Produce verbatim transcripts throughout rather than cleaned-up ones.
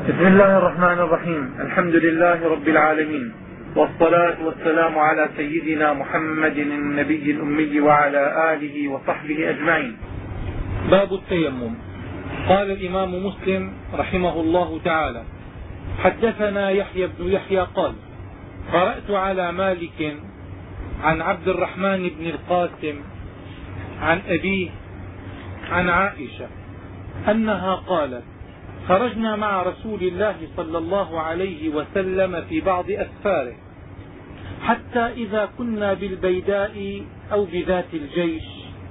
بسم الله الرحمن الرحيم. الحمد لله رب العالمين، والصلاة والسلام على سيدنا محمد النبي الأمي وعلى آله وصحبه أجمعين. باب التيمم. قال الإمام مسلم رحمه الله تعالى: حدثنا يحيى بن يحيى قال: قرأت على مالك عن عبد الرحمن بن القاسم عن أبيه عن عائشة أنها قالت: خرجنا مع رسول الله صلى الله عليه وسلم في بعض أسفاره، حتى إذا كنا بالبيداء أو بذات الجيش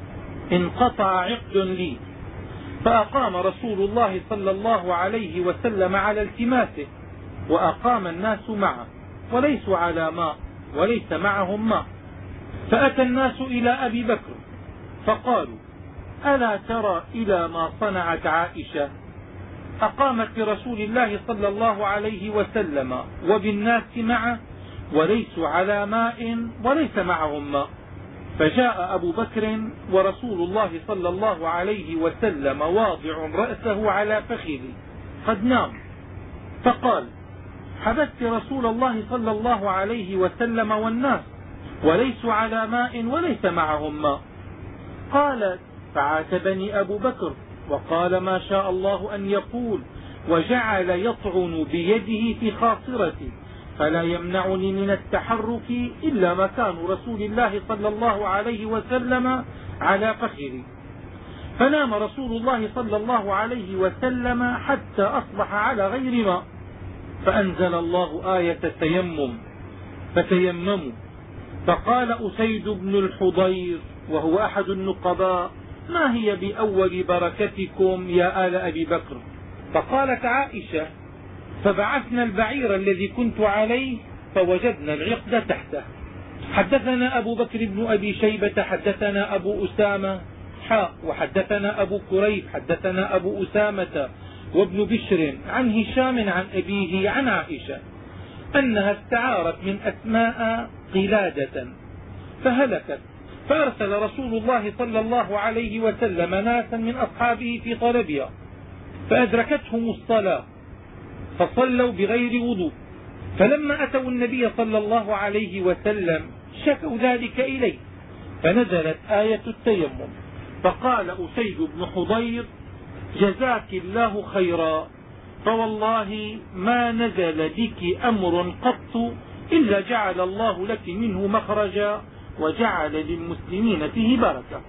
انقطع عقد لي، فأقام رسول الله صلى الله عليه وسلم على التماسه، وأقام الناس معه وليسوا على ماء وليس معهم ماء. فأتى الناس إلى أبي بكر فقالوا: ألا ترى إلى ما صنعت عائشة؟ أقامت برسول الله صلى الله عليه وسلم وبالناس معه وليسوا على ماء وليس معهم ماء. فجاء أبو بكر ورسول الله صلى الله عليه وسلم واضع رأسه على فخذي قد نام، فقال: حبست رسول الله صلى الله عليه وسلم والناس وليسوا على ماء وليس معهم ماء. قالت: فعاتبني أبو بكر وقال: ما شاء الله أن يقول، وجعل يطعن بيده في خاصرتي، فلا يمنعني من التحرك إلا مكان رسول الله صلى الله عليه وسلم على فخذي. فنام رسول الله صلى الله عليه وسلم حتى أصبح على غير ماء، فأنزل الله آية التيمم: فتيمموا. فقال أسيد بن الحضير وهو أحد النقباء: ما هي بأول بركتكم يا آل أبي بكر؟ فقالت عائشة: فبعثنا البعير الذي كنت عليه فوجدنا العقد تحته. حدثنا أبو بكر بن أبي شيبة حدثنا أبو أسامة حاء وحدثنا أبو كريب حدثنا أبو أسامة وابن بشر عن هشام عن أبيه عن عائشة أنها استعارت من أسماء قلادة فهلكت، فأرسل رسول الله صلى الله عليه وسلم ناسا من أصحابه في طلبها، فأدركتهم الصلاة فصلوا بغير وضوء، فلما أتوا النبي صلى الله عليه وسلم شكوا ذلك إليه، فنزلت آية التيمم. فقال أسيد بن حضير: جزاك الله خيرا، فوالله ما نزل بك أمر قط إلا جعل الله لك منه مخرجا وجعل للمسلمين فيه بركة.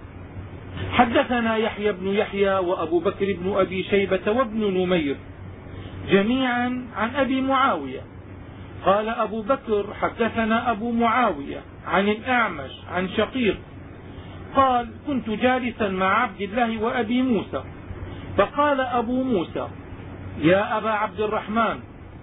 حدثنا يحيى بن يحيى وأبو بكر بن أبي شيبة وابن نمير جميعا عن أبي معاوية. قال أبو بكر: حدثنا أبو معاوية عن الأعمش عن شقيق قال: كنت جالسا مع عبد الله وأبي موسى، فقال أبو موسى: يا أبا عبد الرحمن،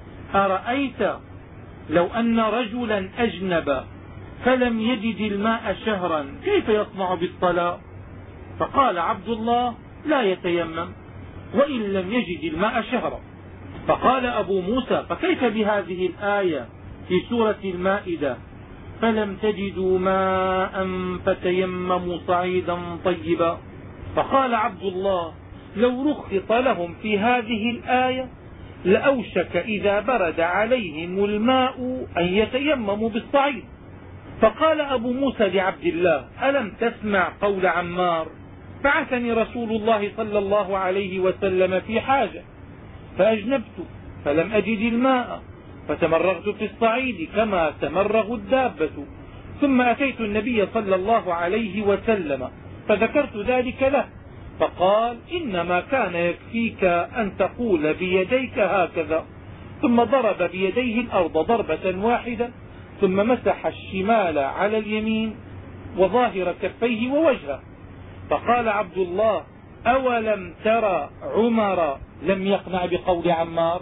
أرأيت لو أن رجلا أجنب فلم يجد الماء شهرا كيف يصنع بالصلاة؟ فقال عبد الله: لا يتيمم وإن لم يجد الماء شهرا. فقال أبو موسى: فكيف بهذه الآية في سورة المائدة: فلم تجدوا ماء فتيمموا صعيدا طيبا؟ فقال عبد الله: لو رخص لهم في هذه الآية لأوشك إذا برد عليهم الماء أن يتيمموا بالصعيد. فقال أبو موسى لعبد الله: ألم تسمع قول عمار: بعثني رسول الله صلى الله عليه وسلم في حاجة فأجنبت فلم أجد الماء فتمرغت في الصعيد كما تمرغ الدابة، ثم أتيت النبي صلى الله عليه وسلم فذكرت ذلك له، فقال: إنما كان يكفيك أن تقول بيديك هكذا، ثم ضرب بيديه الأرض ضربة واحدة، ثم مسح الشمال على اليمين وظاهر كفيه ووجهه. فقال عبد الله: أولم ترى عمر لم يقنع بقول عمار؟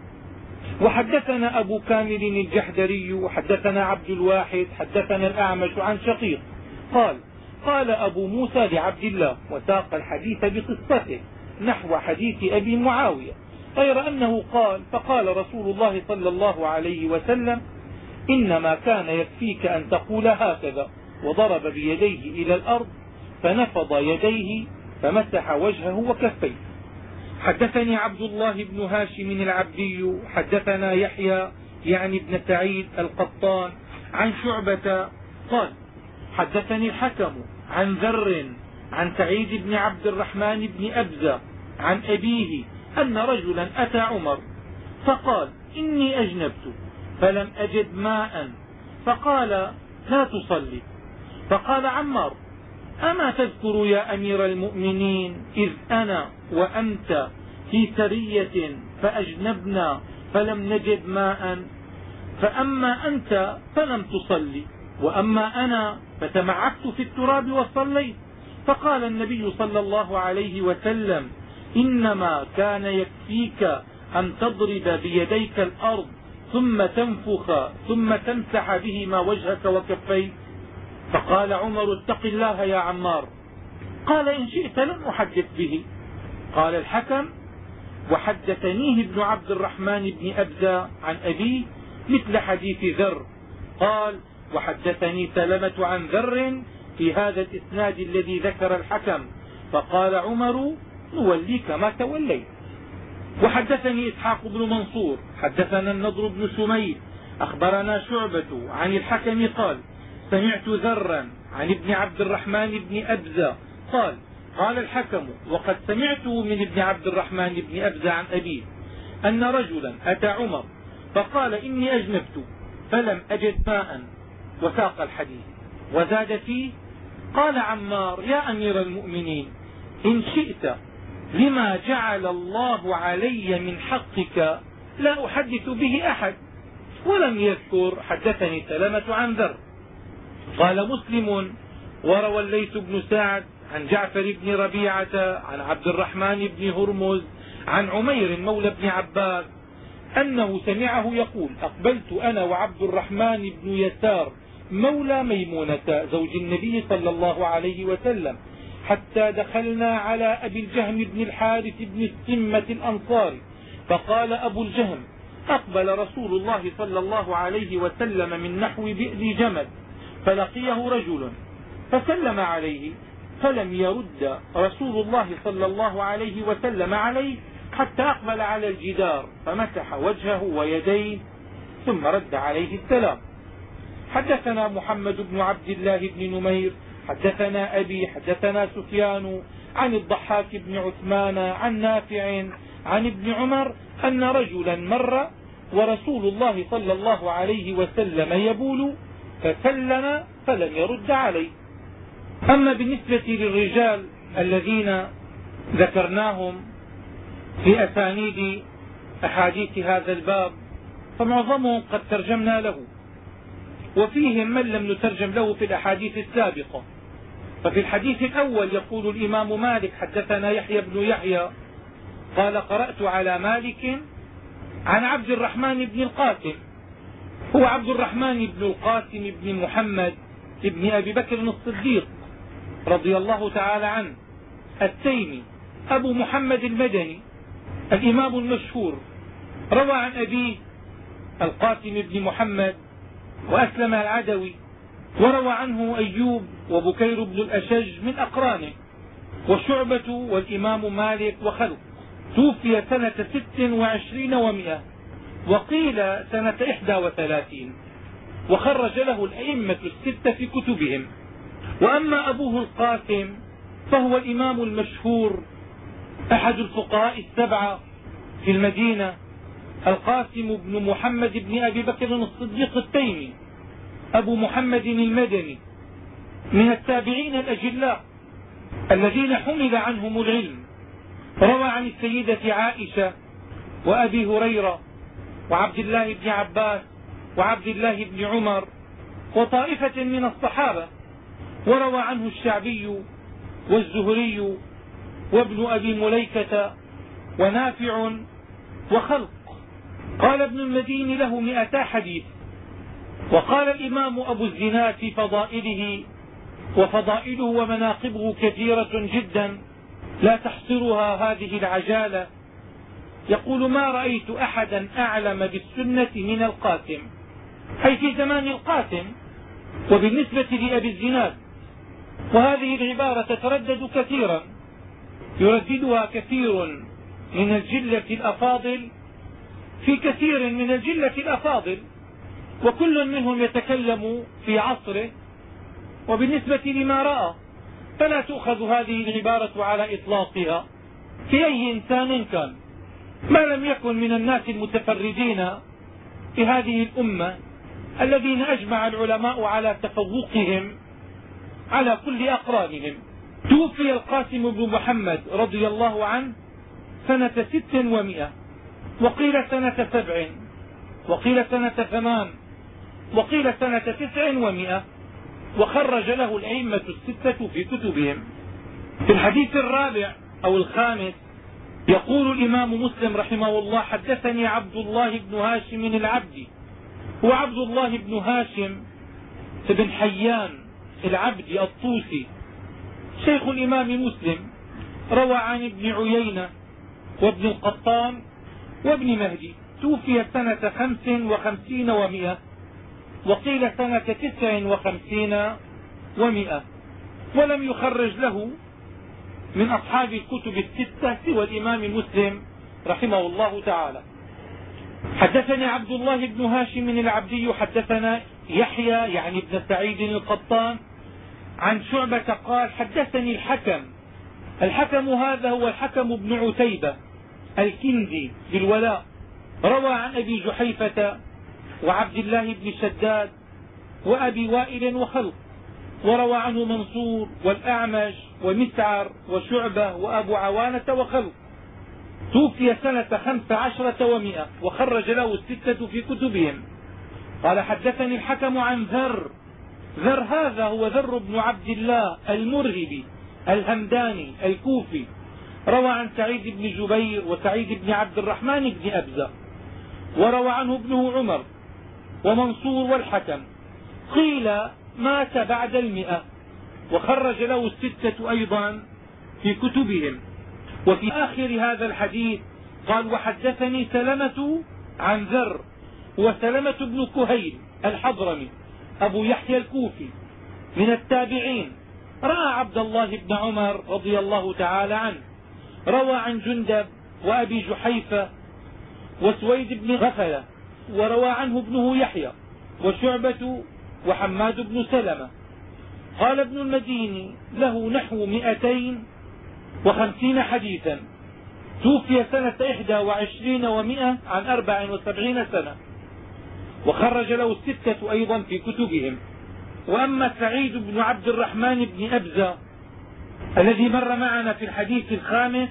وحدثنا أبو كامل الجحدري وحدثنا عبد الواحد حدثنا الأعمش عن شقيق قال: قال أبو موسى لعبد الله، وساق الحديث بقصته نحو حديث أبي معاوية، غير أنه قال: فقال رسول الله صلى الله عليه وسلم: إنما كان يكفيك أن تقول هكذا، وضرب بيديه إلى الأرض فنفض يديه فمسح وجهه وكفيه. حدثني عبد الله بن هاشم العبدي حدثنا يحيى يعني ابن سعيد القطان عن شعبة قال حدثني الحكم عن ذر عن سعيد بن عبد الرحمن بن أبزة عن أبيه أن رجلا أتى عمر فقال إني أجنبت فلم أجد ماء فقال لا تصلي. فقال عمار أما تذكر يا أمير المؤمنين إذ أنا وأنت في سرية فأجنبنا فلم نجد ماء، فأما أنت فلم تصلي وأما أنا فتمعكت في التراب وصليت. فقال النبي صلى الله عليه وسلم إنما كان يكفيك أن تضرب بيديك الأرض ثم تنفخ ثم تمسح بهما وجهك وكفيك. فقال عمر اتق الله يا عمار. قال إن شئت لن أحدث به. قال الحكم وحدثنيه ابن عبد الرحمن بن أبزة عن أبيه مثل حديث ذر. قال وحدثني سلمة عن ذر في هذا الإسناد الذي ذكر الحكم. فقال عمر نوليك ما توليت. وحدثني إسحاق بن منصور حدثنا النضر بن شميل أخبرنا شعبة عن الحكم قال سمعت ذرا عن ابن عبد الرحمن بن أبزة قال قال الحكم وقد سمعته من ابن عبد الرحمن بن أبزة عن أبيه أن رجلا أتى عمر فقال إني أجنبت فلم أجد ماء وساق الحديث وزاد فيه قال عمار يا أمير المؤمنين إن شئت لما جعل الله علي من حقك لا أحدث به أحد. ولم يذكر حدثني سلمة عن ذر. قال مسلم وروى الليث بن سعد عن جعفر بن ربيعة عن عبد الرحمن بن هرمز عن عمير مولى بن عباس أنه سمعه يقول أقبلت أنا وعبد الرحمن بن يسار مولى ميمونة زوج النبي صلى الله عليه وسلم حتى دخلنا على أبي الجهم بن الحارث بن السمة الأنصاري فقال أبو الجهم أقبل رسول الله صلى الله عليه وسلم من نحو بئر جمل فلقيه رجل فسلم عليه فلم يرد رسول الله صلى الله عليه وسلم عليه حتى أقبل على الجدار فمسح وجهه ويديه ثم رد عليه السلام. حدثنا محمد بن عبد الله بن نمير حدثنا أبي حدثنا سفيان عن الضحاك بن عثمان عن نافع عن ابن عمر أن رجلا مر ورسول الله صلى الله عليه وسلم يبول فسلم فلم يرد عليه. أما بالنسبة للرجال الذين ذكرناهم في أسانيد أحاديث هذا الباب فمعظمهم قد ترجمنا له وفيهم من لم نترجم له في الأحاديث السابقة. ففي الحديث الأول يقول الإمام مالك حدثنا يحيى بن يحيى قال قرأت على مالك عن عبد الرحمن بن القاسم هو عبد الرحمن بن القاسم بن محمد بن أبي بكر الصديق رضي الله تعالى عنه التيمي أبو محمد المدني الإمام المشهور روى عن أبيه القاسم بن محمد وأسلم العدوي وروى عنه أيوب وبكير بن الأشج من أقرانه وشعبة والإمام مالك وخلق. توفي سنة ست وعشرين ومئة وقيل سنة إحدى وثلاثين وخرج له الأئمة الستة في كتبهم. وأما أبوه القاسم فهو الإمام المشهور أحد الفقهاء السبعة في المدينة القاسم بن محمد بن أبي بكر الصديق التيمي أبو محمد المدني من التابعين الأجلاء الذين حمل عنهم العلم. روى عن السيدة عائشة وأبي هريرة وعبد الله بن عباس وعبد الله بن عمر وطائفة من الصحابة. وروى عنه الشعبي والزهري وابن أبي مليكة ونافع وخلق. قال ابن المديني له مئتا حديث. وقال الإمام أبو الزناد في فضائله وفضائله ومناقبه كثيرة جدا لا تحصرها هذه العجالة يقول ما رأيت أحدا أعلم بالسنة من القاسم أي في زمان القاسم وبالنسبة لأبي الزناد. وهذه العبارة تتردد كثيرا يرددها كثير من الجلة الأفاضل في كثير من الجلة الأفاضل، وكل منهم يتكلم في عصره وبالنسبة لما رأى، فلا تؤخذ هذه العبارة على إطلاقها في أي إنسان كان، ما لم يكن من الناس المتفردين في هذه الأمة الذين أجمع العلماء على تفوقهم على كل أقرانهم. توفي القاسم بن محمد رضي الله عنه سنة ست ومئة، وقيل سنة سبع، وقيل سنة ثمان، وقيل سنة تسع ومئة، وخرج له الأئمة الستة في كتبهم. في الحديث الرابع أو الخامس يقول الإمام مسلم رحمه الله: حدثني عبد الله بن هاشم العبدي، هو عبد الله بن هاشم بن حيان العبدي الطوسي، شيخ الإمام مسلم، روى عن ابن عيينة وابن القطان وابن مهدي. توفي سنة خمس وخمسين ومئة، وقيل سنة تسع وخمسين ومئة، ولم يخرج له من أصحاب الكتب الستة سوى الإمام مسلم رحمه الله تعالى. حدثني عبد الله بن هاشم العبدي حدثنا يحيى يعني ابن سعيد القطان عن شعبة قال: حدثني الحكم. الحكم هذا هو الحكم بن عتيبة الكندي بالولاء، روى عن أبي جحيفة وعبد الله بن شداد وأبي وائل وخلق، وروى عنه منصور والأعمش ومسعر وشعبة وأبو عوانة وخلق. توفي سنة خمس عشرة ومئة، وخرج له الستة في كتبهم. قال: حدثني الحكم عن ذر. ذر هذا هو ذر بن عبد الله المرهبي الهمداني الكوفي، روى عن سعيد بن جبير وسعيد بن عبد الرحمن بن أبزة، وروى عنه ابنه عمر ومنصور والحكم. قيل مات بعد المئة، وخرج له الستة أيضا في كتبهم. وفي آخر هذا الحديث قال: وحدثني سلمة عن ذر، وسلمة بن كهيل الحضرمي أبو يحيى الكوفي من التابعين، رأى عبد الله بن عمر رضي الله تعالى عنه. روى عن جندب وأبي جحيفة وسويد بن غفلة، وروى عنه ابنه يحيى وشعبة وحماد بن سلمة. قال ابن المديني: له نحو مئتين وخمسين حديثا. توفي سنة إحدى وعشرين ومئة عن أربع وسبعين سنة، وخرج له الستة أيضا في كتبهم. وأما سعيد بن عبد الرحمن بن أبزة الذي مر معنا في الحديث الخامس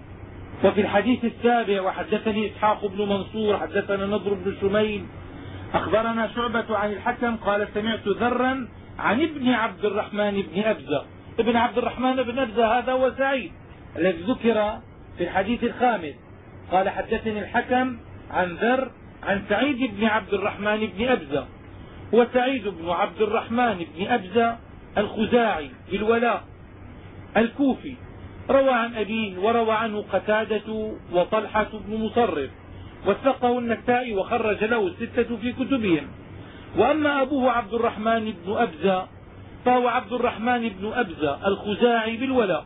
وفي الحديث السابع: وحدثني إسحاق بن منصور حدثنا نضر بن شميل أخبرنا شعبة عن الحكم قال: سمعت ذرا عن ابن عبد الرحمن بن أبزة. ابن عبد الرحمن بن أبزة هذا هو سعيد الذي ذكر في الحديث الخامس. قال: حدثني الحكم عن ذر عن سعيد بن عبد الرحمن بن أبزة، وسعيد بن عبد الرحمن بن أبزة الخزاعي بالولاء الكوفي، روى عن أبيه وروى عنه قتادة وطلحة بن مصرف، وثقه النسائي، وخرج له الستة في كتبهم. وأما أبوه عبد الرحمن بن أبزة فهو عبد الرحمن بن أبزة الخزاعي بالولاء،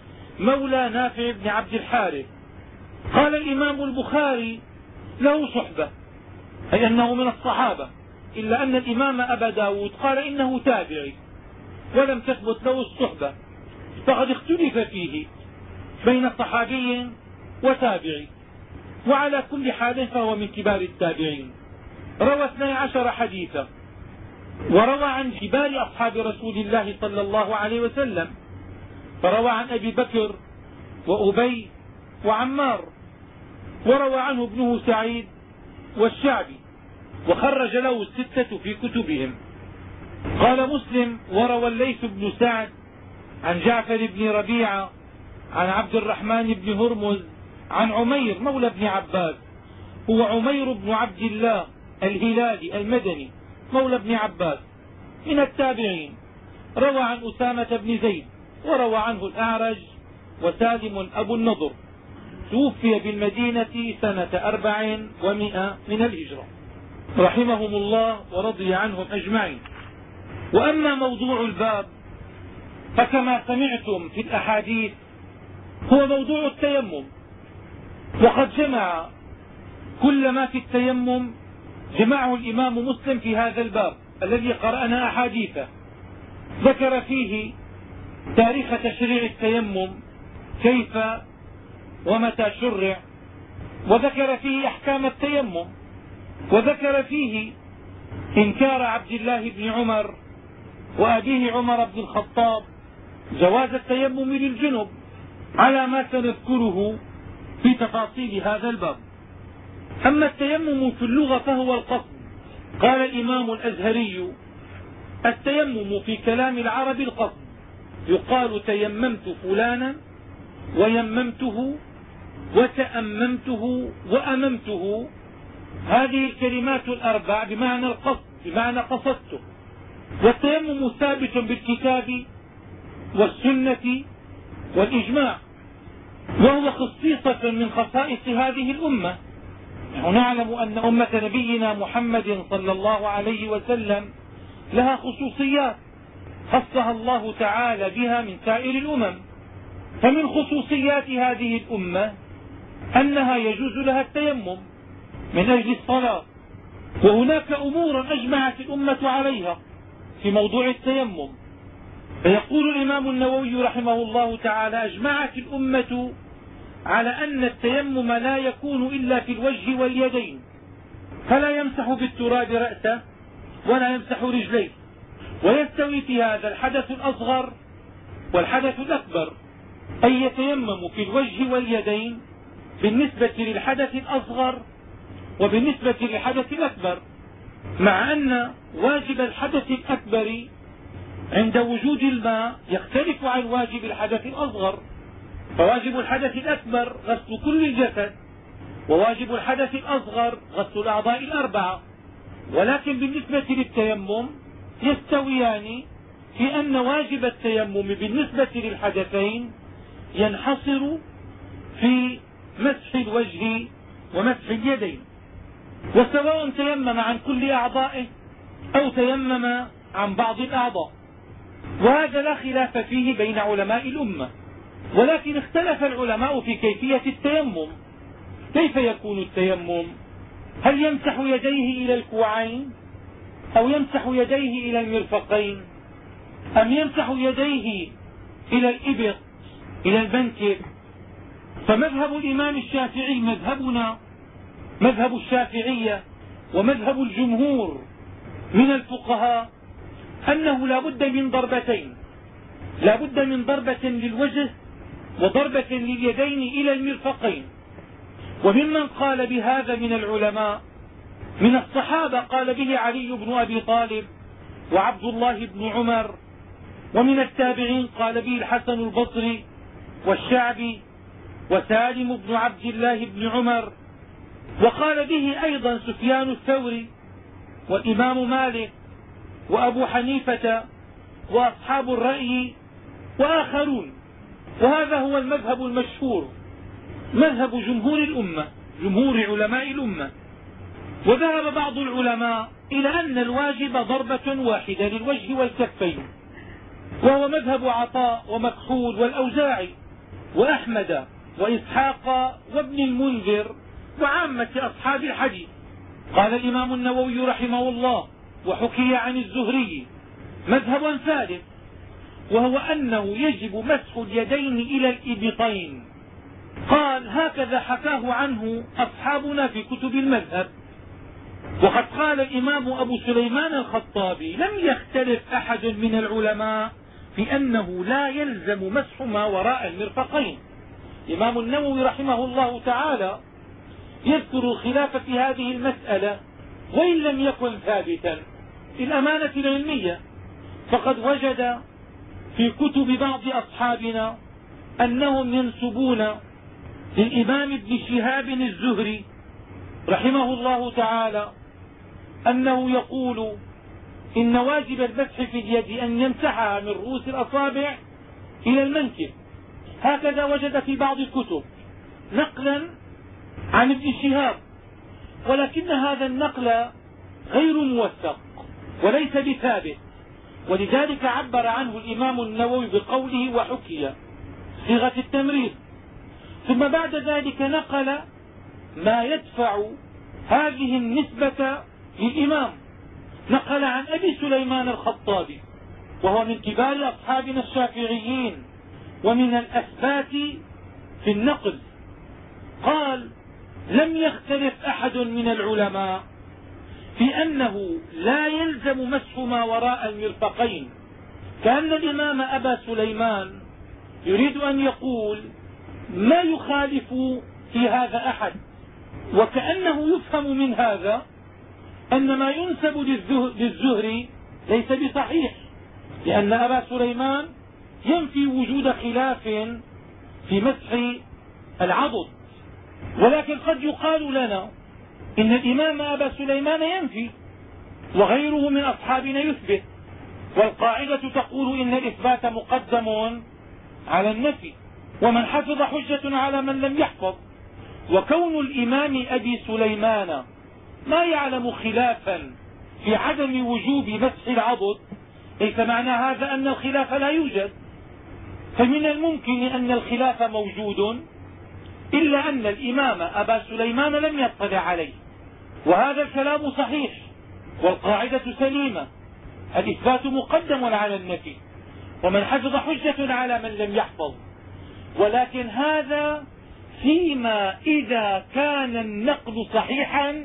مولى نافع بن عبد الحارث. قال الإمام البخاري: له صحبة، أي أنه من الصحابة، إلا أن الإمام أبا داود قال إنه تابعي ولم تثبت له الصحبة، فقد اختلف فيه بين صحابي وتابعي، وعلى كل حال فهو من كبار التابعين. روى اثني عشر حديثا، وروى عن كبار أصحاب رسول الله صلى الله عليه وسلم، فروى عن أبي بكر وأبي وعمار، وروى عنه ابنه سعيد والشعبي، وخرج له الستة في كتبهم. قال مسلم: وروى الليث بن سعد عن جعفر بن ربيعة عن عبد الرحمن بن هرمز عن عمير مولى ابن عباس، هو عمير بن عبد الله الهلالي المدني مولى ابن عباس من التابعين، روى عن أسامة بن زيد، وروى عنه الأعرج وسالم أبو النضر. توفي بالمدينة سنة أربع ومئة من الهجرة، رحمهم الله ورضي عنهم أجمعين. وأما موضوع الباب فكما سمعتم في الأحاديث هو موضوع التيمم، وقد جمع كل ما في التيمم جمعه الإمام مسلم في هذا الباب الذي قرأنا أحاديثه. ذكر فيه تاريخ تشريع التيمم كيف ومتى شرع، وذكر فيه أحكام التيمم، وذكر فيه إنكار عبد الله بن عمر وأبيه عمر بن الخطاب جواز التيمم للجنب على ما سنذكره في تفاصيل هذا الباب. أما التيمم في اللغة فهو القصد. قال الإمام الأزهري: التيمم في كلام العرب القصد، يقال تيممت فلانا ويممته وتأممته وأممته. هذه الكلمات الأربع بمعنى القصد، بمعنى قصدته. والتيمم ثابت بالكتاب والسنة والإجماع، وهو خصيصة من خصائص هذه الأمة. نحن نعلم أن أمة نبينا محمد صلى الله عليه وسلم لها خصوصيات خصها الله تعالى بها من سائر الأمم. فمن خصوصيات هذه الأمة أنها يجوز لها التيمم من أجل الصلاة، وهناك أمور أجمعت الأمة عليها في موضوع التيمم. فيقول الإمام النووي رحمه الله تعالى: أجمعت الأمة على أن التيمم لا يكون إلا في الوجه واليدين، فلا يمسح بالتراب رأسه ولا يمسح رجليه، ويستوي في هذا الحدث الأصغر والحدث الأكبر، أي يتيمم في الوجه واليدين بالنسبة للحدث الأصغر وبالنسبة للحدث الأكبر، مع أن واجب الحدث الأكبر عند وجود الماء يختلف عن واجب الحدث الأصغر. فواجب الحدث الأكبر غسل كل الجسد، وواجب الحدث الأصغر غسل الأعضاء الأربعة. ولكن بالنسبة للتيمم يستويان في أن واجب التيمم بالنسبة للحدثين ينحصر في مسح الوجه ومسح اليدين، وسواء تيمم عن كل أعضائه أو تيمم عن بعض الأعضاء. وهذا لا خلاف فيه بين علماء الأمة، ولكن اختلف العلماء في كيفية التيمم. كيف يكون التيمم؟ هل يمسح يديه إلى الكوعين، أو يمسح يديه إلى المرفقين، أم يمسح يديه إلى الإبط إلى المنكب؟ فمذهب الإمام الشافعي مذهبنا مذهب الشافعية ومذهب الجمهور من الفقهاء أنه لا بد من ضربتين، لا بد من ضربة للوجه وضربة لليدين إلى المرفقين. وممن قال بهذا من العلماء من الصحابة قال به علي بن أبي طالب وعبد الله بن عمر، ومن التابعين قال به الحسن البصري والشعبي وسالم بن عبد الله بن عمر، وقال به أيضا سفيان الثوري والإمام مالك وأبو حنيفة وأصحاب الرأي وآخرون. وهذا هو المذهب المشهور، مذهب جمهور الأمة، جمهور علماء الأمة. وذهب بعض العلماء إلى أن الواجب ضربة واحدة للوجه والكفين، وهو مذهب عطاء ومكحول والأوزاعي وأحمد وإسحاق وابن المنذر وعامة أصحاب الحديث. قال الإمام النووي رحمه الله: وحكي عن الزهري مذهب ثالث، وهو أنه يجب مسح اليدين إلى الإبطين. قال: هكذا حكاه عنه أصحابنا في كتب المذهب. وقد قال الإمام أبو سليمان الخطابي: لم يختلف أحد من العلماء في أنه لا يلزم مسح ما وراء المرفقين. الإمام النووي رحمه الله تعالى يذكر الخلاف في هذه المسألة وإن لم يكن ثابتا الأمانة العلمية، فقد وجد في كتب بعض أصحابنا أنهم ينسبون للإمام ابن شهاب الزهري رحمه الله تعالى أنه يقول: إن واجب المسح في اليد أن يمسحها من رؤوس الأصابع إلى المنكب. هكذا وجد في بعض الكتب نقلا عن ابن شهاب، ولكن هذا النقل غير موثق وليس بثابت، ولذلك عبر عنه الإمام النووي بقوله: وحكي، صيغة التمريض. ثم بعد ذلك نقل ما يدفع هذه النسبة للإمام. نقل عن أبي سليمان الخطابي وهو من كبار أصحابنا الشافعيين ومن الأثبات في النقل، قال: لم يختلف أحد من العلماء في أنه لا يلزم مسح ما وراء المرفقين، كأن الإمام أبا سليمان يريد أن يقول ما يخالف في هذا أحد، وكأنه يفهم من هذا أن ما ينسب للزهري ليس بصحيح، لأن أبا سليمان ينفي وجود خلاف في مسح العضد. ولكن قد يقال لنا إن الإمام أبا سليمان ينفي وغيره من أصحابنا يثبت، والقاعدة تقول إن الإثبات مقدم على النفي، ومن حفظ حجة على من لم يحفظ. وكون الإمام أبي سليمان ما يعلم خلافا في عدم وجوب مسح العضد ليس معنى هذا أن الخلاف لا يوجد، فمن الممكن أن الخلاف موجود إلا أن الإمام أبا سليمان لم يطلع عليه، وهذا الكلام صحيح والقاعدة سليمة، الإثبات مقدم على النفي، ومن حفظ حجة على من لم يحفظ. ولكن هذا فيما إذا كان النقل صحيحا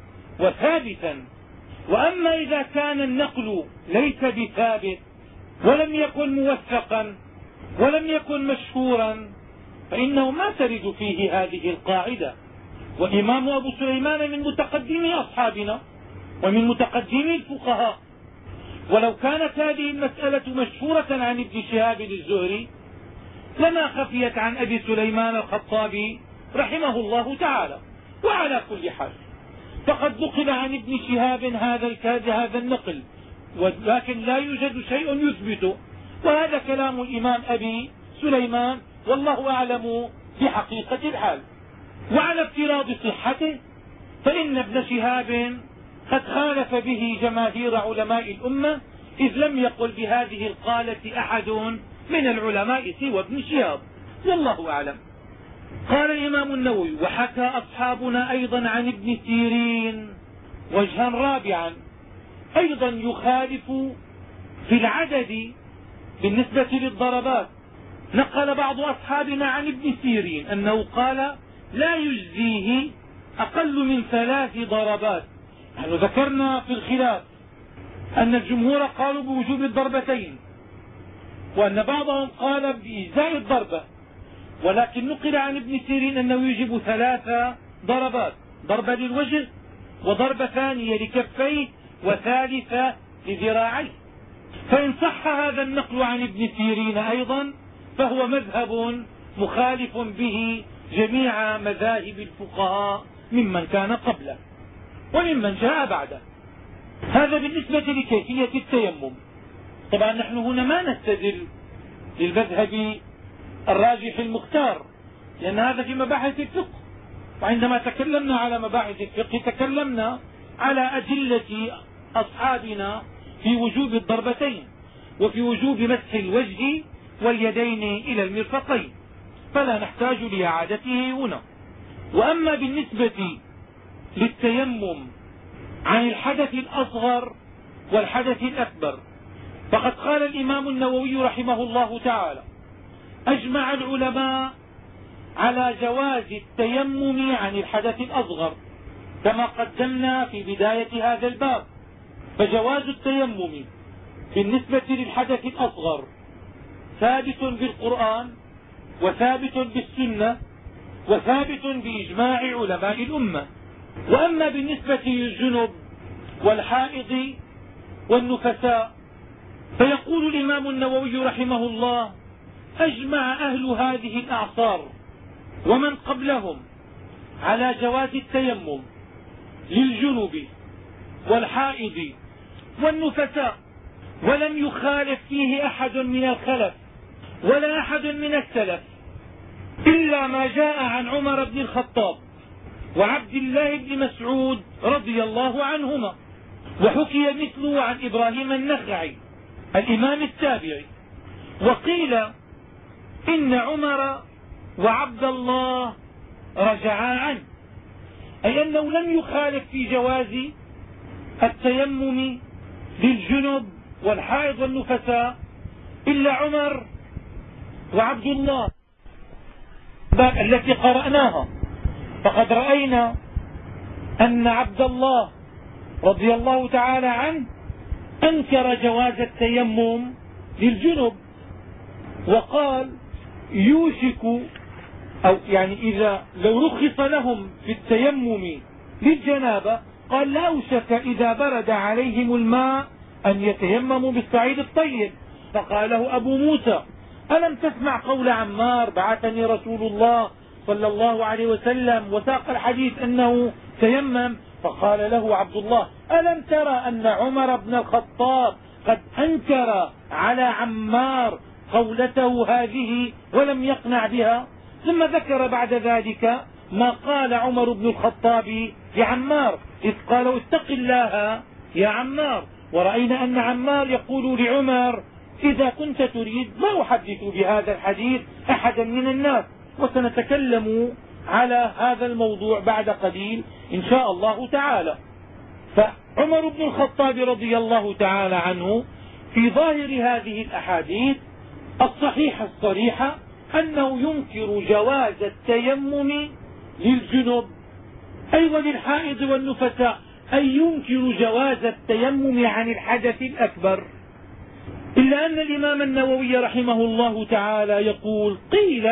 وثابتا، وأما إذا كان النقل ليس بثابت ولم يكن موثقا ولم يكن مشهورا فإنه ما ترد فيه هذه القاعدة. وإمام أبو سليمان من متقدمي أصحابنا ومن متقدمي الفقهاء، ولو كانت هذه المسألة مشهورة عن ابن شهاب الزهري لما خفيت عن أبي سليمان الخطابي رحمه الله تعالى. وعلى كل حال فقد نقل عن ابن شهاب هذا هذا النقل، ولكن لا يوجد شيء يثبته، وهذا كلام الإمام أبي سليمان والله أعلم بحقيقة الحال. وعلى افتراض صحته فإن ابن شهاب قد خالف به جماهير علماء الأمة، إذ لم يقل بهذه القالة أحد من العلماء سوى ابن شهاب والله أعلم. قال الإمام النووي: وحكى أصحابنا أيضا عن ابن سيرين وجها رابعا أيضا يخالف في العدد بالنسبة للضربات. نقل بعض أصحابنا عن ابن سيرين أنه قال: لا يجزيه أقل من ثلاث ضربات. نحن ذكرنا في الخلاف أن الجمهور قالوا بوجوب الضربتين، وأن بعضهم قال بإجزاء الضربة، ولكن نقل عن ابن سيرين أنه يجب ثلاث ضربات: ضربة للوجه، وضربة ثانية لكفيه، وثالثة لذراعيه. فإن صح هذا النقل عن ابن سيرين أيضا فهو مذهب مخالف به جميع مذاهب الفقهاء ممن كان قبله وممن جاء بعده. هذا بالنسبة لكيفية التيمم. طبعا نحن هنا ما نستدل للمذهب الراجح المختار، لأن هذا في مباحث الفقه، وعندما تكلمنا على مباحث الفقه تكلمنا على أدلة أصحابنا في وجوب الضربتين وفي وجوب مسح الوجه واليدين إلى المرفقين، فلا نحتاج لإعادته هنا. وأما بالنسبة للتيمم عن الحدث الأصغر والحدث الأكبر فقد قال الإمام النووي رحمه الله تعالى: أجمع العلماء على جواز التيمم عن الحدث الأصغر كما قدمنا في بداية هذا الباب. فجواز التيمم بالنسبة للحدث الأصغر ثابت بالقرآن وثابت بالسنة وثابت بإجماع علماء الأمة. وأما بالنسبة للجنب والحائض والنفساء فيقول الإمام النووي رحمه الله: أجمع أهل هذه الأعصار ومن قبلهم على جواز التيمم للجنب والحائض والنفساء، ولم يخالف فيه أحد من الخلف ولا أحد من السلف إلا ما جاء عن عمر بن الخطاب وعبد الله بن مسعود رضي الله عنهما، وحكي مثله عن إبراهيم النخعي الإمام التابعي. وقيل إن عمر وعبد الله رجعا عنه، أي أنه لم يخالف في جواز التيمم للجنب والحائض والنفساء إلا عمر وعبد الله التي قرأناها. فقد رأينا أن عبد الله رضي الله تعالى عنه أنكر جواز التيمم للجنب، وقال يوشك أو يعني إذا لو رخص لهم في التيمم للجنابة قال لا أوشك إذا برد عليهم الماء أن يتيمموا بالصعيد الطيب. فقاله أبو موسى ألم تسمع قول عمار بعثني رسول الله صلى الله عليه وسلم وساق الحديث أنه تيمم؟ فقال له عبد الله ألم ترى أن عمر بن الخطاب قد أنكر على عمار قولته هذه ولم يقنع بها؟ ثم ذكر بعد ذلك ما قال عمر بن الخطاب لعمار إذ قالوا اتق الله يا عمار. ورأينا أن عمار يقول لعمر إذا كنت تريد ما أحدث بهذا الحديث أحدا من الناس، وسنتكلم على هذا الموضوع بعد قليل إن شاء الله تعالى. فعمر بن الخطاب رضي الله تعالى عنه في ظاهر هذه الأحاديث الصحيحة الصريحة أنه ينكر جواز التيمم للجنب أي وللحائض والنفساء، أي ينكر جواز التيمم عن الحدث الأكبر. إلا أن الإمام النووي رحمه الله تعالى يقول قيل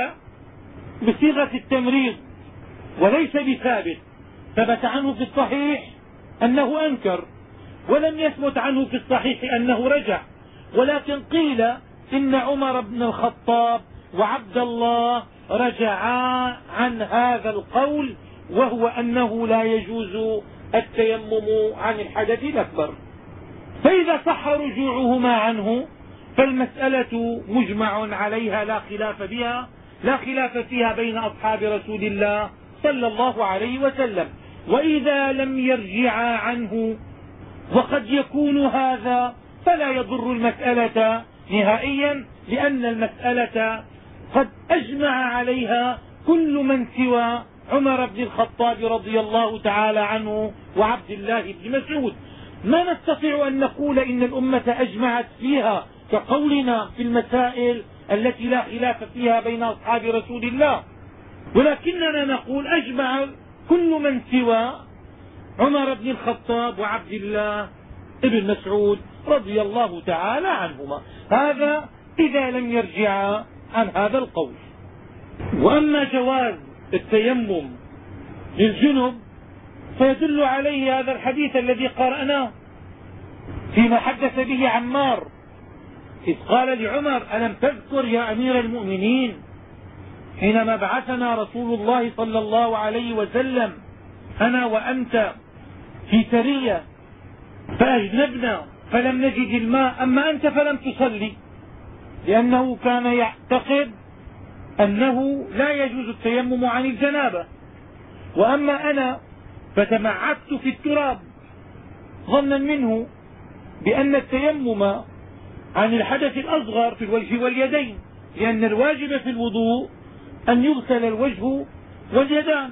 بصيغة التمريض وليس بثابت، ثبت عنه في الصحيح أنه أنكر ولم يثبت عنه في الصحيح أنه رجع، ولكن قيل إن عمر بن الخطاب وعبد الله رجعا عن هذا القول، وهو أنه لا يجوز التيمم عن الحدث الأكبر. فإذا صح رجوعهما عنه فالمسألة مجمع عليها لا خلاف بها لا خلاف فيها بين أصحاب رسول الله صلى الله عليه وسلم. وإذا لم يرجعا عنه وقد يكون هذا فلا يضر المسألة نهائيا، لأن المسألة قد أجمع عليها كل من سوى عمر بن الخطاب رضي الله تعالى عنه وعبد الله بن مسعود. ما نستطيع أن نقول إن الأمة أجمعت فيها كقولنا في المسائل التي لا خلاف فيها بين أصحاب رسول الله، ولكننا نقول أجمع كل من سوى عمر بن الخطاب وعبد الله بن مسعود رضي الله تعالى عنهما. هذا إذا لم يرجع عن هذا القول. وأما جواز التيمم للجنب فيدل عليه هذا الحديث الذي قرأناه فيما حدث به عمار إذ قال لعمر ألم تذكر يا أمير المؤمنين حينما بعثنا رسول الله صلى الله عليه وسلم أنا وأنت في سرية فأجنبنا فلم نجد الماء، أما أنت فلم تصلي، لأنه كان يعتقد أنه لا يجوز التيمم عن الجنابة، وأما أنا فتمعكت في التراب ظنا منه بأن التيمم عن الحدث الأصغر في الوجه واليدين، لأن الواجب في الوضوء أن يغسل الوجه واليدان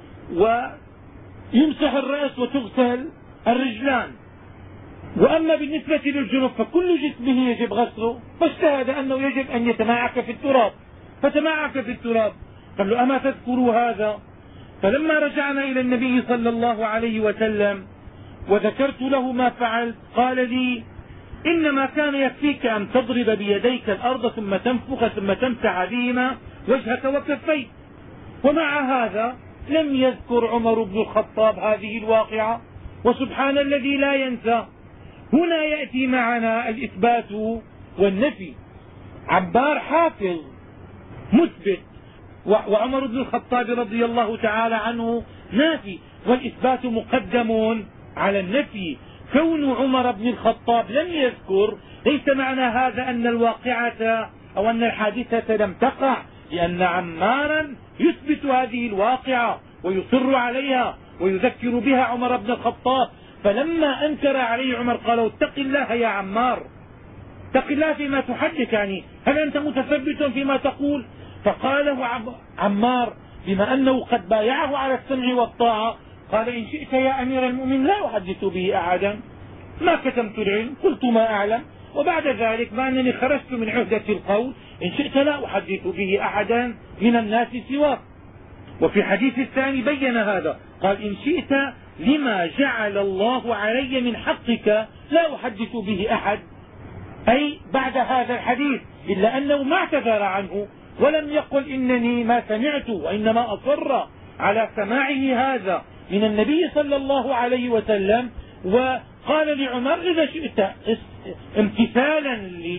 ويمسح الرأس وتغسل الرجلان. وأما بالنسبة للجنب فكل جسمه يجب غسله، فاجتهد أنه يجب أن يتمعك في التراب فتمعك في التراب. قال له أما تذكروا هذا؟ فلما رجعنا إلى النبي صلى الله عليه وسلم وذكرت له ما فعلت قال لي إنما كان يكفيك أن تضرب بيديك الأرض ثم تنفخ ثم تمسح بهما وجهك وكفيك. ومع هذا لم يذكر عمر بن الخطاب هذه الواقعة، وسبحان الذي لا ينسى. هنا يأتي معنا الإثبات والنفي. عبار حافظ مثبت وعمر بن الخطاب رضي الله تعالى عنه نافي، والإثبات مقدم على النفي. كون عمر بن الخطاب لم يذكر ليس معنى هذا أن الواقعة أو أن الحادثة لم تقع، لأن عمارا يثبت هذه الواقعة ويصر عليها ويذكر بها عمر بن الخطاب. فلما أنكر عليه عمر قال اتق الله يا عمار، اتق الله فيما تحدث، يعني هل أنت متثبت فيما تقول؟ فقاله عمار بما أنه قد بايعه على السمع والطاعة، قال إن شئت يا أمير المؤمنين لا أحدث به أحدا، ما كتمت العلم، قلت ما أعلم، وبعد ذلك ما أنني خرجت من عهدة القول، إن شئت لا أحدث به أحدا من الناس سواك. وفي الحديث الثاني بين هذا، قال إن شئت لما جعل الله علي من حقك لا أحدث به أحد، أي بعد هذا الحديث، إلا أنه ما اعتذر عنه ولم يقل إنني ما سمعت، وإنما أصر على سماعه هذا من النبي صلى الله عليه وسلم. وقال لعمر إذا شئت امتثالا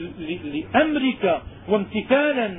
لأمرك وامتثالا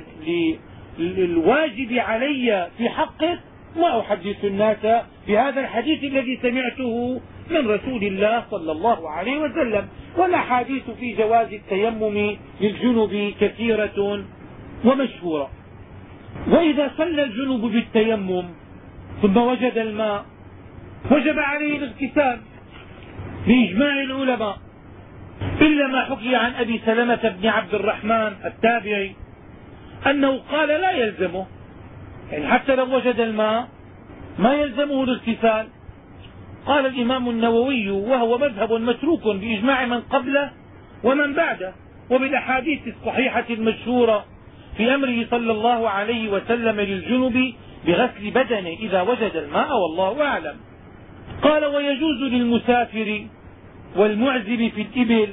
للواجب علي في حقك ما أحدث الناس بهذا الحديث الذي سمعته من رسول الله صلى الله عليه وسلم. والأحاديث في جواز التيمم للجنب كثيرة ومشهورة. وإذا صلى الجنب بالتيمم ثم وجد الماء وجب عليه الاغتسال بإجماع العلماء، إلا ما حكي عن أبي سلمة بن عبد الرحمن التابعي أنه قال لا يلزمه، يعني حتى لو وجد الماء ما يلزمه الاغتسال. قال الإمام النووي وهو مذهب متروك بإجماع من قبله ومن بعده، وبالأحاديث الصحيحة المشهورة في أمره صلى الله عليه وسلم للجنب بغسل بدنه إذا وجد الماء، والله أعلم. قال ويجوز للمسافر والمعزب في الإبل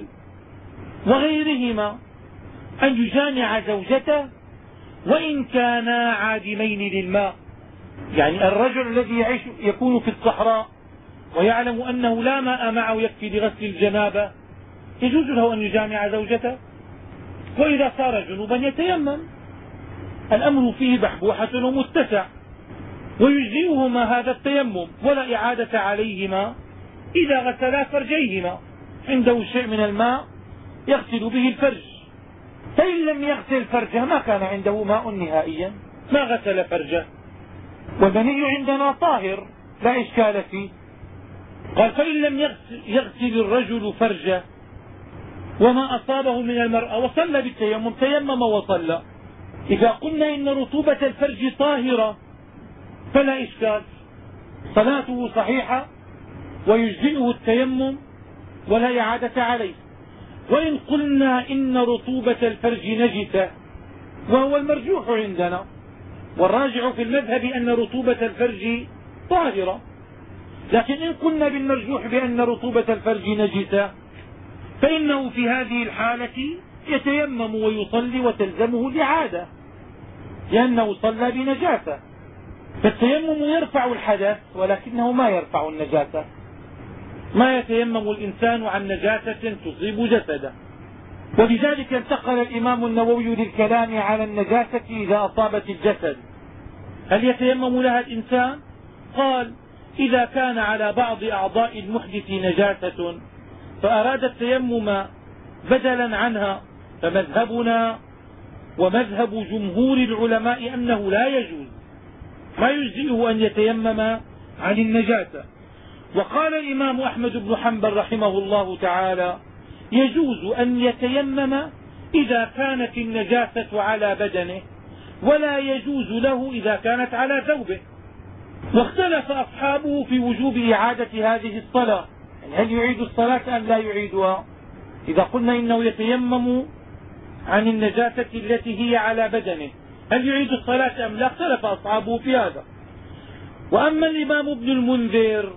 وغيرهما أن يجامع زوجته وإن كانا عادمين للماء، يعني الرجل الذي يعيش يكون في الصحراء ويعلم أنه لا ماء معه يكفي لغسل الجنابة يجوز له أن يجامع زوجته، وإذا صار جنوبا يتيمم. الأمر فيه بحبوحة ومتسع، ويجزئهما هذا التيمم ولا إعادة عليهما إذا غسلا فرجيهما، عنده شيء من الماء يغسل به الفرج، فإن لم يغسل فرجه ما كان عنده ماء نهائيا ما غسل فرجه. والمني عندنا طاهر لا إشكال فيه. قال فإن لم يغسل, يغسل الرجل فرجه وما أصابه من المرأة وصلى بالتيمم تيمم وصلى، إذا قلنا إن رطوبة الفرج طاهرة فلا إشكال، صلاته صحيحة ويجزئه التيمم ولا إعادة عليه. وإن قلنا إن رطوبة الفرج نجسة وهو المرجوح عندنا، والراجع في المذهب أن رطوبة الفرج طاهرة، لكن إن قلنا بالمرجوح بأن رطوبة الفرج نجسة فإنه في هذه الحالة يتيمم ويصلي وتلزمه الإعادة لأنه صلى بنجاسة. فالتيمم يرفع الحدث ولكنه ما يرفع النجاسة، ما يتيمم الإنسان عن نجاسة تصيب جسده. ولذلك انتقل الإمام النووي للكلام على النجاسة إذا أصابت الجسد، هل يتيمم لها الإنسان؟ قال إذا كان على بعض أعضاء المحدث نجاسة فأراد التيمم بدلا عنها فمذهبنا ومذهب جمهور العلماء أنه لا يجوز، ما يجزئه أن يتيمم عن النجاسة. وقال الإمام أحمد بن حنبل رحمه الله تعالى يجوز أن يتيمم إذا كانت النجاسة على بدنه، ولا يجوز له إذا كانت على ثوبه. واختلف أصحابه في وجوب إعادة هذه الصلاة، يعني هل يعيد الصلاة أم لا يعيدها إذا قلنا إنه يتيمم عن النجاسة التي هي على بدنه، هل يعيد الصلاة أم لا؟ اختلف أصحابه في هذا. وأما الإمام ابن المنذر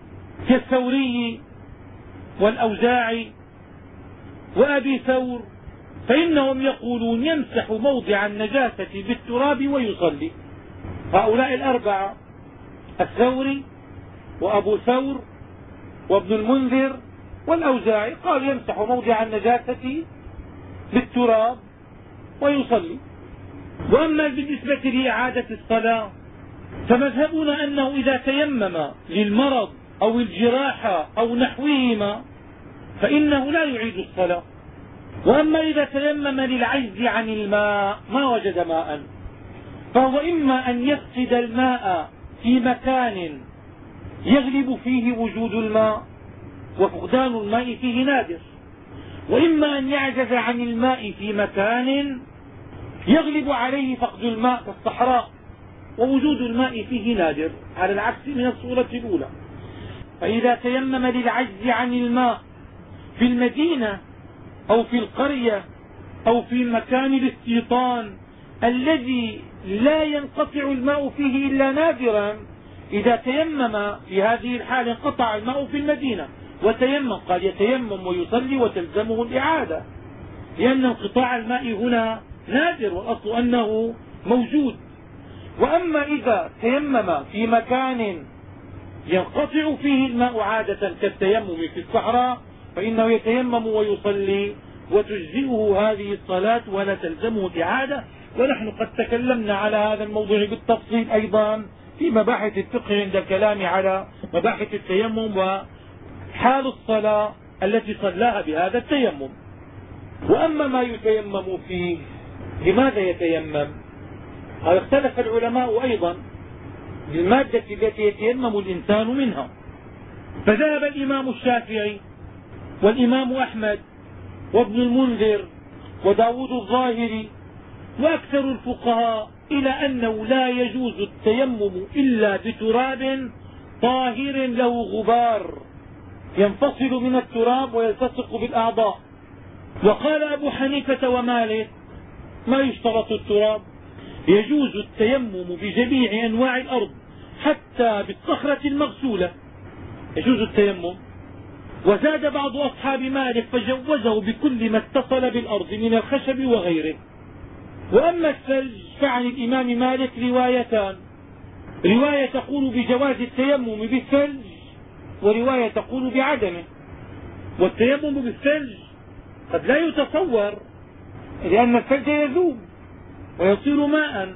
كالثوري والأوزاعي وأبي ثور فإنهم يقولون يمسح موضع النجاسة بالتراب ويصلي. هؤلاء الأربعة الثوري وأبو ثور وابن المنذر والأوزاعي قال يمسح موضع النجاسة بالتراب ويصلي. وأما بالنسبة لإعادة الصلاة فمذهبنا أنه إذا تيمم للمرض أو الجراحة أو نحوهما فإنه لا يعيد الصلاة. وأما إذا تيمم للعجز عن الماء ما وجد ماء فهو إما أن يفقد الماء في مكان يغلب فيه وجود الماء وفقدان الماء فيه نادر، وإما أن يعجز عن الماء في مكان يغلب عليه فقد الماء كالصحراء، ووجود الماء فيه نادر على العكس من الصورة الأولى. فإذا تيمم للعجز عن الماء في المدينة أو في القرية أو في مكان الاستيطان الذي لا ينقطع الماء فيه إلا نادرا، إذا تيمم في هذه الحال انقطع الماء في المدينة وتيمم، قال يتيمم ويصلي وتلزمه الإعادة، لأن انقطاع الماء هنا نادر والأصل أنه موجود. وأما إذا تيمم في مكان ينقطع فيه الماء عادة كالتيمم في الصحراء فإنه يتيمم ويصلي وتجزئه هذه الصلاة ولا تلزمه الإعادة. ونحن قد تكلمنا على هذا الموضوع بالتفصيل أيضا في مباحث الفقه عند الكلام على مباحث التيمم وحال الصلاة التي صلاها بهذا التيمم. وأما ما يتيمم فيه، لماذا يتيمم؟ قال اختلف العلماء أيضا بالمادة التي يتيمم الإنسان منها. فذهب الإمام الشافعي والإمام أحمد وابن المنذر وداود الظاهري وأكثر الفقهاء إلى أنه لا يجوز التيمم إلا بتراب طاهر له غبار ينفصل من التراب ويلتصق بالأعضاء. وقال أبو حنيفة ومالك ما يشترط التراب، يجوز التيمم بجميع أنواع الأرض حتى بالصخرة المغسولة يجوز التيمم. وزاد بعض أصحاب مالك فجوزه بكل ما اتصل بالأرض من الخشب وغيره. وأما الثلج فعن الإمام مالك روايتان، رواية تقول بجواز التيمم بالثلج ورواية تقول بعدمه. والتيمم بالثلج قد لا يتصور لأن الثلج يذوب ويصير ماء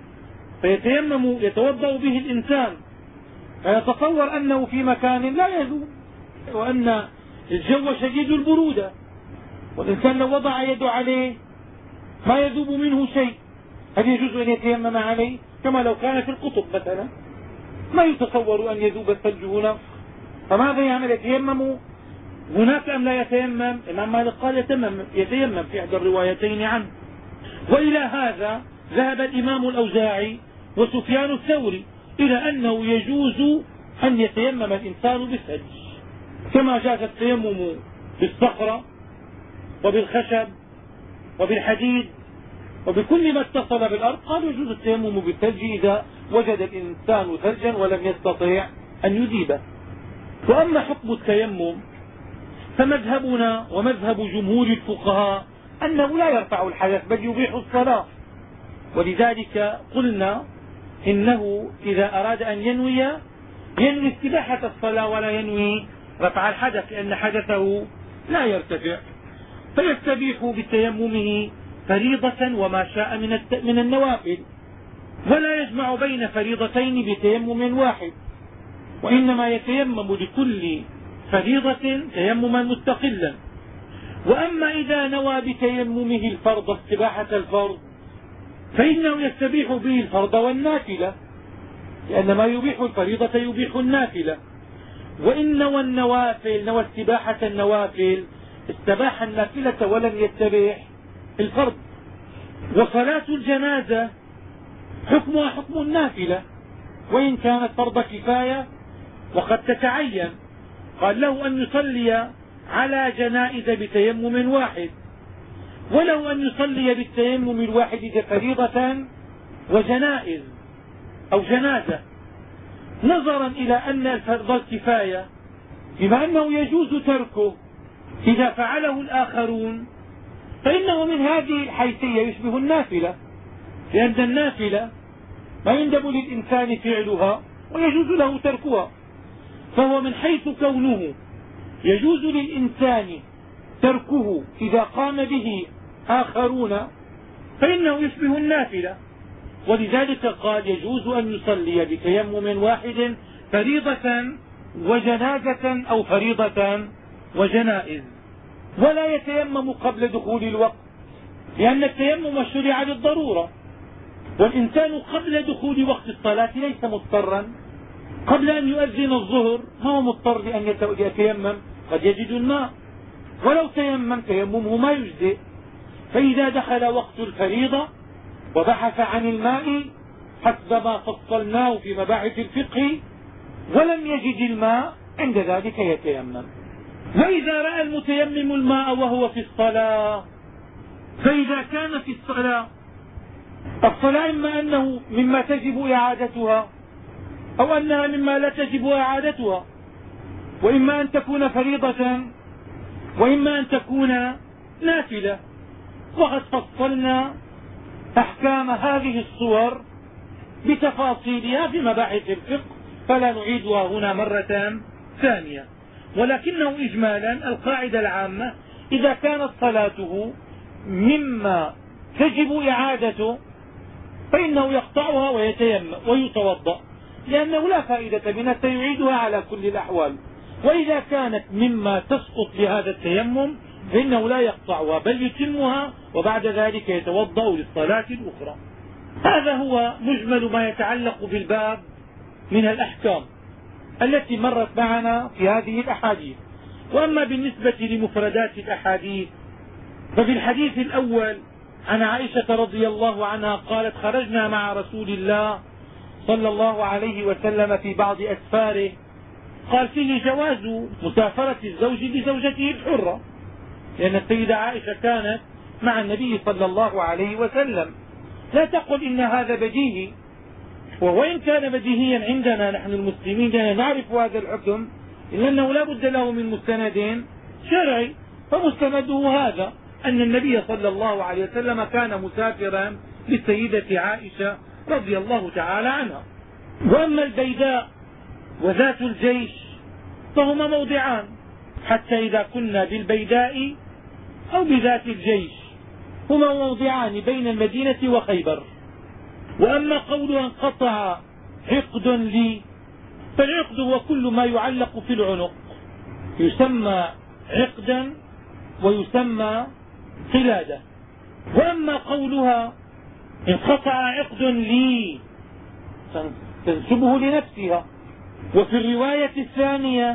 فيتيمم يتوضا به الإنسان فيتصور أنه في مكان لا يذوب وأن الجو شديد البرودة والإنسان لو وضع يده عليه ما يذوب منه شيء، هل يجوز أن يتيمم عليه؟ كما لو كان في القطب مثلا ما يتصور أن يذوب الثلج هنا، فماذا يعمل؟ يتيمم هناك أم لا يتيمم؟ الإمام مالك قال يتيمم, يتيمم في إحدى الروايتين عنه. وإلى هذا ذهب الإمام الأوزاعي وسفيان الثوري إلى أنه يجوز أن يتيمم الإنسان بالثلج كما جاز التيمم بالصخرة وبالخشب وبالحديد وبكل ما اتصل بالأرض. قالوا يجوز التيمم بالثلج إذا وجد الإنسان ثلجا ولم يستطيع أن يذيبه. وأما حكم التيمم فمذهبنا ومذهب جمهور الفقهاء أنه لا يرفع الحدث بل يبيح الصلاة، ولذلك قلنا إنه إذا أراد أن ينوي ينوي استباحة الصلاة ولا ينوي رفع الحدث لأن حدثه لا يرتفع، فيستبيح بتيممه فريضة وما شاء من من النوافل، ولا يجمع بين فريضتين بتيمم واحد، وإنما يتيمم لكل فريضة تيمما مستقلا. وأما إذا نوى بتيممه الفرض استباحة الفرض فإنه يستبيح به الفرض والنافلة، لأن ما يبيح الفريضة يبيح النافلة. وإن نوى النوافل نوى استباحة النوافل استباح النافلة ولم يستبيح الفرض. وصلاة الجنازة حكمها حكم النافلة وإن كانت فرض كفاية وقد تتعين، قال له أن يصلي على جنائز بتيمم واحد، ولو أن يصلي بالتيمم الواحد فريضة وجنائز أو جنازة، نظرا إلى أن الفرض الكفاية بما أنه يجوز تركه إذا فعله الآخرون فإنه من هذه الحيثية يشبه النافلة، لأن النافلة ما يندب للإنسان فعلها ويجوز له تركها، فهو من حيث كونه يجوز للإنسان تركه إذا قام به آخرون فإنه يشبه النافلة. ولذلك قال يجوز أن يصلي بتيمم واحد فريضة وجنازة أو فريضة وجنائز، ولا يتيمم قبل دخول الوقت لأن التيمم شرع للضرورة، والإنسان قبل دخول وقت الصلاة ليس مضطرا. قبل أن يؤذن الظهر ما هو مضطر لأن يتيمم، قد يجد الماء ولو تيمم تيممه ما يجزئ. فإذا دخل وقت الفريضة وبحث عن الماء حسب ما فصلناه في مباحث الفقه ولم يجد الماء، عند ذلك يتيمم. وإذا رأى المتيمم الماء وهو في الصلاة، فإذا كان في الصلاة الصلاة إما أنه مما تجب إعادتها أو أنها مما لا تجب إعادتها، وإما أن تكون فريضة وإما أن تكون نافلة، وقد فصلنا أحكام هذه الصور بتفاصيلها في مباحث الفقه فلا نعيدها هنا مرة ثانية. ولكنه إجمالا القاعدة العامة إذا كانت صلاته مما تجب إعادته فإنه يقطعها ويتيمم ويتوضا، لأنه لا فائدة منها سيعيدها على كل الأحوال. وإذا كانت مما تسقط بهذا التيمم فإنه لا يقطعها بل يتمها وبعد ذلك يتوضا للصلاة الأخرى. هذا هو مجمل ما يتعلق بالباب من الأحكام التي مرت معنا في هذه الأحاديث. وأما بالنسبة لمفردات الأحاديث ففي الحديث الأول عن عائشة رضي الله عنها قالت: خرجنا مع رسول الله صلى الله عليه وسلم في بعض أسفاره، قال فيه جواز مسافرة الزوج لزوجته الحرة، لأن السيدة عائشة كانت مع النبي صلى الله عليه وسلم. لا تقل إن هذا بديهي، وإن كان بديهيا عندنا نحن المسلمين لأننا نعرف هذا الحكم إلا أنه لا بد له من مستند شرعي، فمستنده هذا أن النبي صلى الله عليه وسلم كان مسافرا للسيدة عائشة رضي الله تعالى عنها. وأما البيداء وذات الجيش فهما موضعان، حتى إذا كنا بالبيداء أو بذات الجيش هما موضعان بين المدينة وخيبر. وأما قول انقطع عقد لي فالعقد هو كل ما يعلق في العنق، يسمى عقدا ويسمى قلادة. وأما قولها انقطع عقد لي تنسبه لنفسها. وفي الرواية الثانية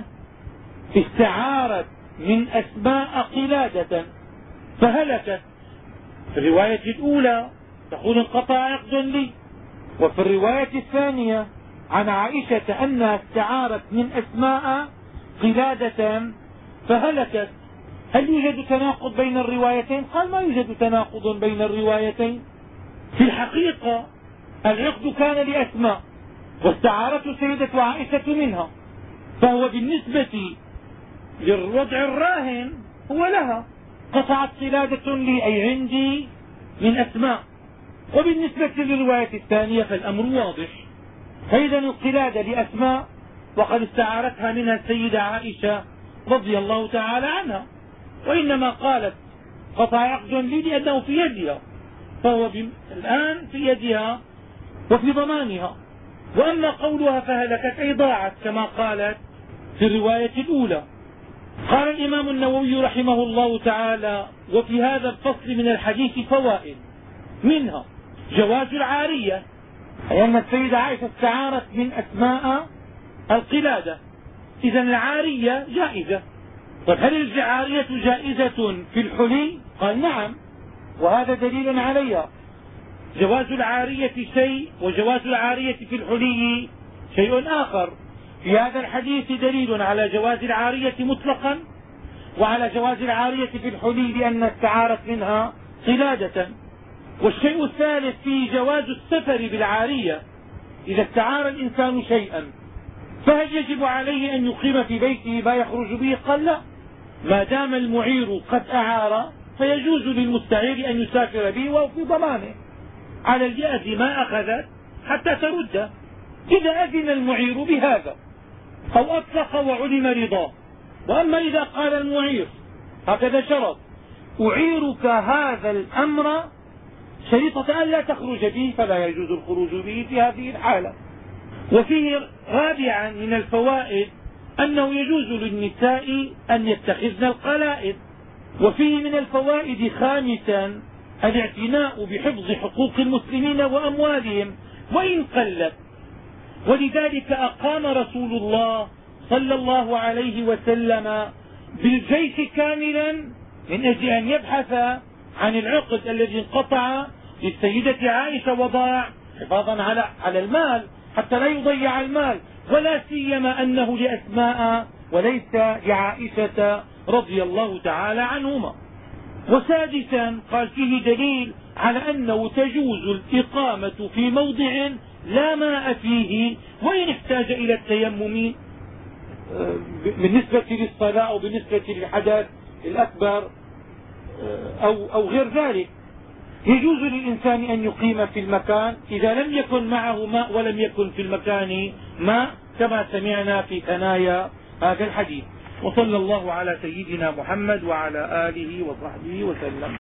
استعارت من أسماء قلادة فهلكت. في الرواية الأولى تقول انقطع عقد لي، وفي الرواية الثانية عن عائشة أنها استعارت من أسماء قلادة فهلكت. هل يوجد تناقض بين الروايتين؟ قال ما يوجد تناقض بين الروايتين. في الحقيقة العقد كان لأسماء واستعارته سيدة عائشة منها، فهو بالنسبة للوضع الراهن هو لها، قطعت قلادة لي أي عندي من أسماء. وبالنسبة للرواية الثانية فالأمر واضح، فإذا القلادة لأسماء وقد استعارتها منها السيدة عائشة رضي الله تعالى عنها، وإنما قالت قطع عقد لي لأنه في يدها، فهو الآن في يدها وفي ضمانها. وأما قولها فهلكت أي ضاعت كما قالت في الرواية الأولى. قال الإمام النووي رحمه الله تعالى: وفي هذا الفصل من الحديث فوائد، منها جواز العارية، أي أن السيدة عائشة استعارت من أسماء القلادة، إذا العارية جائزة. طيب هل العارية جائزة في الحلي؟ قال نعم، وهذا دليل عليها. جواز العارية شيء وجواز العارية في الحلي شيء آخر. في هذا الحديث دليل على جواز العارية مطلقا وعلى جواز العارية في الحلي لأن استعارت منها قلادة. والشيء الثالث فيه جواز السفر بالعارية. إذا استعار الإنسان شيئا فهل يجب عليه أن يقيم في بيته ما يخرج به؟ قال لا، ما دام المعير قد أعار فيجوز للمستعير أن يسافر به وهو في ضمانه على الجهة ما أخذت حتى ترده، إذا أذن المعير بهذا أو أطلق وعلم رضاه. وأما إذا قال المعير هكذا شرط: أعيرك هذا الأمر شريطة أن لا تخرج به، فلا يجوز الخروج به في هذه الحالة. وفيه رابعا من الفوائد أنه يجوز للنساء أن يتخذن القلائد. وفيه من الفوائد خامسا الاعتناء بحفظ حقوق المسلمين وأموالهم وإن قلت، ولذلك أقام رسول الله صلى الله عليه وسلم بالجيش كاملا من أجل أن يبحث عن العقد الذي انقطع للسيدة عائشة وضاع حفاظا على على المال حتى لا يضيع المال، ولا سيما أنه لأسماء وليس لعائشة رضي الله تعالى عنهما. وسادسا قال فيه دليل على أنه تجوز الإقامة في موضع لا ماء فيه وإن احتاج إلى التيمم بالنسبة للصلاة أو بالنسبة للحدث الأكبر أو, أو غير ذلك. يجوز للإنسان أن يقيم في المكان إذا لم يكن معه ماء ولم يكن في المكان ماء، كما سمعنا في ثنايا هذا الحديث. وصلى الله على سيدنا محمد وعلى آله وصحبه وسلم.